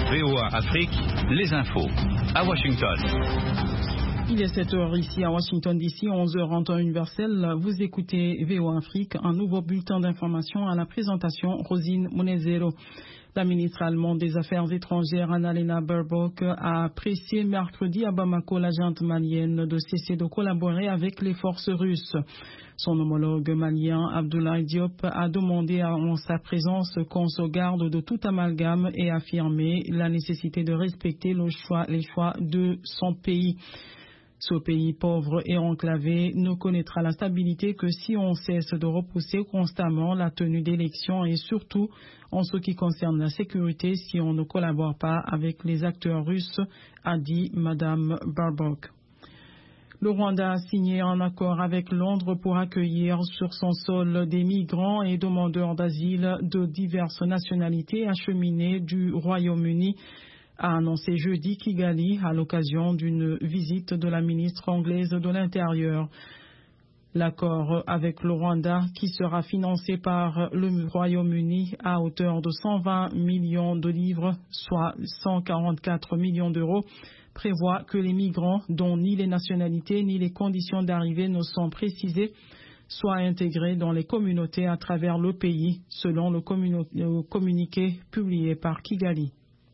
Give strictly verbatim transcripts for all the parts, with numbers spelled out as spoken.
V O A Afrique, les infos. À Washington. Il est sept heures ici à Washington D C, onze heures en temps universel. Vous écoutez V O A Afrique, un nouveau bulletin d'information à la présentation Rosine Monezero. La ministre allemande des Affaires étrangères Annalena Baerbock a pressé mercredi à Bamako la junte malienne de cesser de collaborer avec les forces russes. Son homologue malien Abdoulaye Diop a demandé en sa présence qu'on se garde de tout amalgame et affirmé la nécessité de respecter le choix, les choix de son pays. Ce pays pauvre et enclavé ne connaîtra la stabilité que si on cesse de repousser constamment la tenue d'élections et surtout en ce qui concerne la sécurité si on ne collabore pas avec les acteurs russes, a dit Madame Baerbock. Le Rwanda a signé un accord avec Londres pour accueillir sur son sol des migrants et demandeurs d'asile de diverses nationalités acheminés du Royaume-Uni, a annoncé jeudi Kigali à l'occasion d'une visite de la ministre anglaise de l'Intérieur. L'accord avec le Rwanda, qui sera financé par le Royaume-Uni à hauteur de cent vingt millions de livres, soit cent quarante-quatre millions d'euros, prévoit que les migrants, dont ni les nationalités ni les conditions d'arrivée ne sont précisées, soient intégrés dans les communautés à travers le pays, selon le, communi- le communiqué publié par Kigali.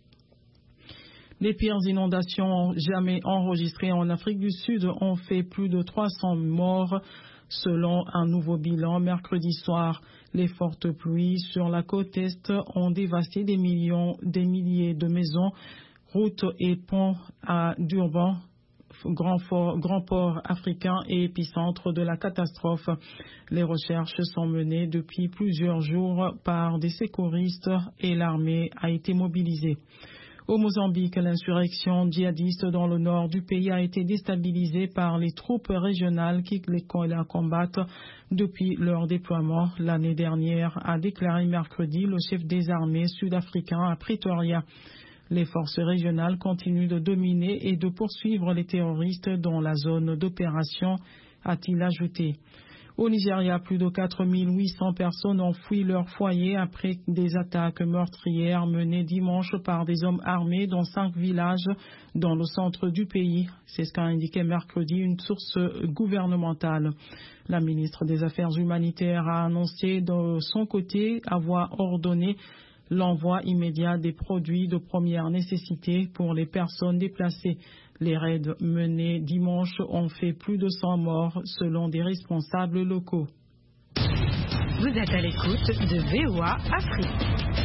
Les pires inondations jamais enregistrées en Afrique du Sud ont fait plus de trois cents morts, selon un nouveau bilan mercredi soir. Les fortes pluies sur la côte Est ont dévasté des millions, des milliers de maisons, routes et ponts à Durban, grand, fort, grand port africain et épicentre de la catastrophe. Les recherches sont menées depuis plusieurs jours par des secouristes et l'armée a été mobilisée. Au Mozambique, l'insurrection djihadiste dans le nord du pays a été déstabilisée par les troupes régionales qui la combattent depuis leur déploiement l'année dernière, a déclaré mercredi le chef des armées sud-africain à Pretoria. Les forces régionales continuent de dominer et de poursuivre les terroristes dans la zone d'opération, a-t-il ajouté. Au Nigeria, plus de quatre mille huit cents personnes ont fui leur foyer après des attaques meurtrières menées dimanche par des hommes armés dans cinq villages dans le centre du pays. C'est ce qu'a indiqué mercredi une source gouvernementale. La ministre des Affaires humanitaires a annoncé de son côté avoir ordonné l'envoi immédiat des produits de première nécessité pour les personnes déplacées. Les raids menés dimanche ont fait plus de cent morts selon des responsables locaux. Vous êtes à l'écoute de V O A Afrique.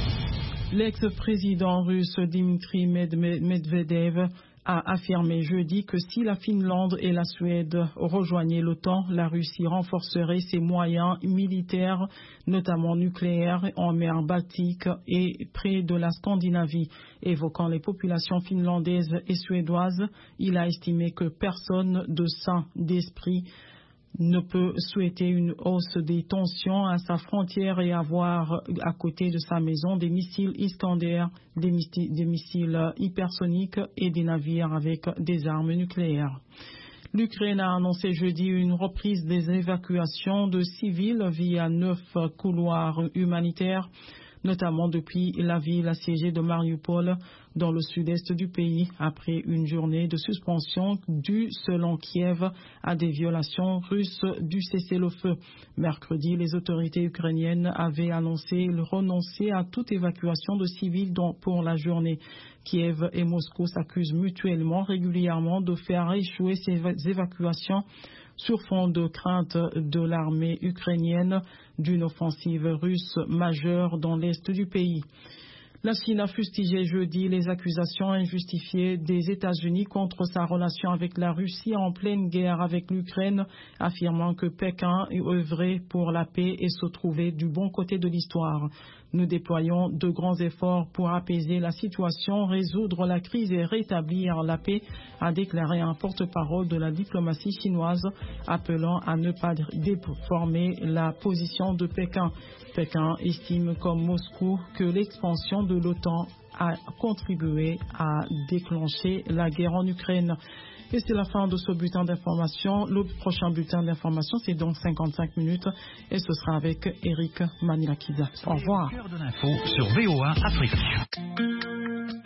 L'ex-président russe Dmitry Medvedev a affirmé jeudi que si la Finlande et la Suède rejoignaient l'OTAN, la Russie renforcerait ses moyens militaires, notamment nucléaires, en mer Baltique et près de la Scandinavie. Évoquant les populations finlandaises et suédoises, il a estimé que personne de sain d'esprit ne peut souhaiter une hausse des tensions à sa frontière et avoir à côté de sa maison des missiles Iskander, des, missiles, des missiles hypersoniques et des navires avec des armes nucléaires. L'Ukraine a annoncé jeudi une reprise des évacuations de civils via neuf couloirs humanitaires, notamment depuis la ville assiégée de Mariupol dans le sud-est du pays, après une journée de suspension due, selon Kiev, à des violations russes du cessez-le-feu. Mercredi, les autorités ukrainiennes avaient annoncé renoncer à toute évacuation de civils pour la journée. Kiev et Moscou s'accusent mutuellement régulièrement de faire échouer ces évacuations sur fond de crainte de l'armée ukrainienne d'une offensive russe majeure dans l'est du pays. La Chine a fustigé jeudi les accusations injustifiées des États-Unis contre sa relation avec la Russie en pleine guerre avec l'Ukraine, affirmant que Pékin œuvrait pour la paix et se trouvait du bon côté de l'histoire. Nous déployons de grands efforts pour apaiser la situation, résoudre la crise et rétablir la paix, a déclaré un porte-parole de la diplomatie chinoise, appelant à ne pas déformer la position de Pékin. Pékin estime comme Moscou que l'expansion de l'OTAN a contribué à déclencher la guerre en Ukraine. Et c'est la fin de ce bulletin d'information. Le prochain bulletin d'information, c'est dans cinquante-cinq minutes et ce sera avec Eric Manilakiza. Au revoir. Cœur de l'info sur V O A Afrique.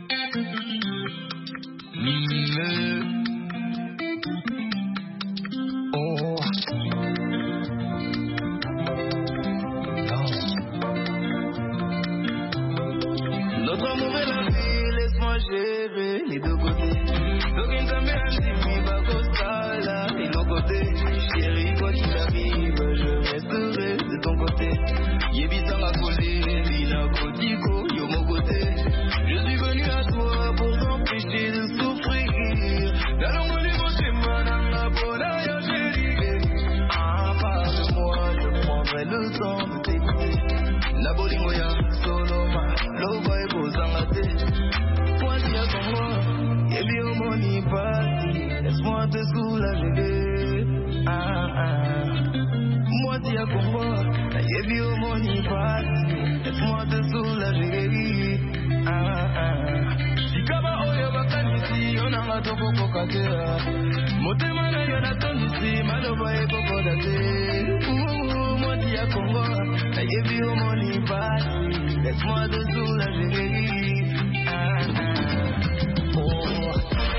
Notre amour est la vie, laisse-moi gérer les deux côtés. D'aucuns t'amènent si va costa là et nos côtés. Chérie, quoi qu'il arrive, je resterai de ton côté. Yébita m'a collé, Lina Kotiko, yo mon côté. Je suis venu à toi pour t'empêcher de souffrir. Dans l'ombre du chemin, dans la bola, yo chérie. Ah, parle-moi, je prendrai le temps de t'écouter. La bolingoya, soloma, lova et bozangate. Moi, si à ton moi, yebi au moni parti. Laisse-moi te soulager. Ah, ah. Moi, si à ton moi, yebi au moni parti. Laisse-moi te soulager. Ah, ah. Si kaba oyo bakanisi, on a ma toko kokatea. Motema na yo na tonisi, maloba e koko date. Moi, si à ton moi, yebi au moni parti. Laisse-moi te soulager. Ah, ah. Oh.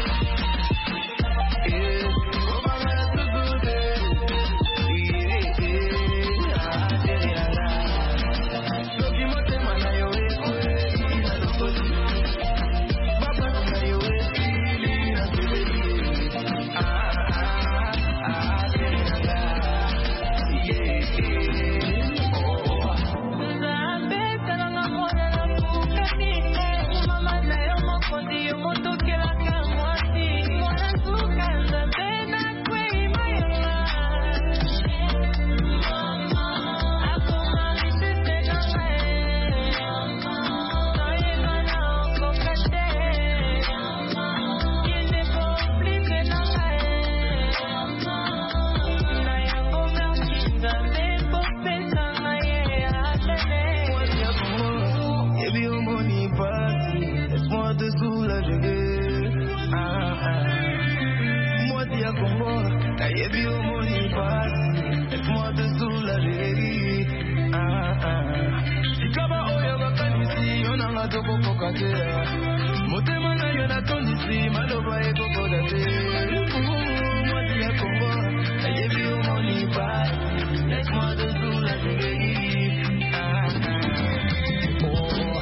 Eh, oh, maman, te soulager. Eh, eh, ah, derrière là. Soki motema na yo ekwe, ina lokoti. Papa na yo ekili na sebeli. Ah, ah, ah, derrière là. Yeah, yeah. Oh. Zambe talanga mwana na kukati. Mama na yo mokondi yo motokela kamwati. Mwana suka zambe na kwe imayanga. Mama, akoma misese na mae. Noyeba na okokate. Yende komplike na mae. Na yango merci zambe popesa na ye atene. Moi si à ton moi, yebi au moni parti. Laisse-moi te soulager. Ah, ah. Moi si à ton moi, yebi au moni parti. Laisse-moi te soulager. Ah, ah. Si kaba oyo bakanisi, on a ma toko kokatea. Motema na yo na tondisi, maloba e koko date. Moi si à ton moi, yebi au moni parti. Laisse-moi te soulager. Ah, ah. Oh.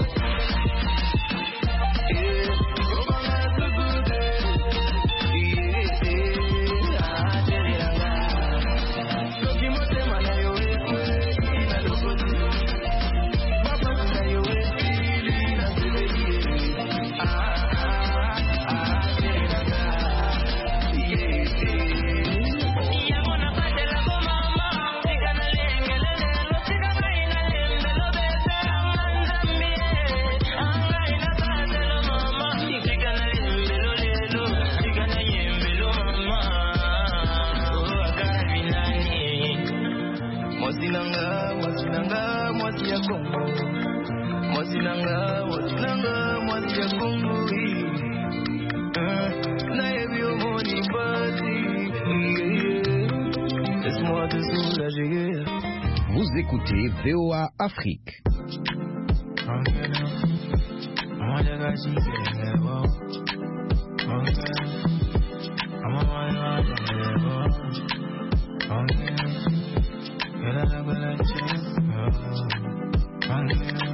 Eh, oh, maman, te soulager. Eh, eh, ah, derrière là. Soki motema na yo ekwe, ina lokoti. Papa na yo ekili na sebeli. Ah, ah, ah, derrière là. Yeah, yeah. Yango na patela ko mama, tika na lengele lelo, tika na ina lembelo bese amandamie. Anga ina patela mama, tika na lembelo lelo, tika na yembelo mama. Oh, akari nani. Mosinanga, mosinanga, mosi ya Kongo. Mosinanga, mosinanga, mosi ya Kongo. Ah, na yebi au moni parti. Yeah, yeah. Laisse-moi te soulager. Vous écoutez V O A Afrique. I'm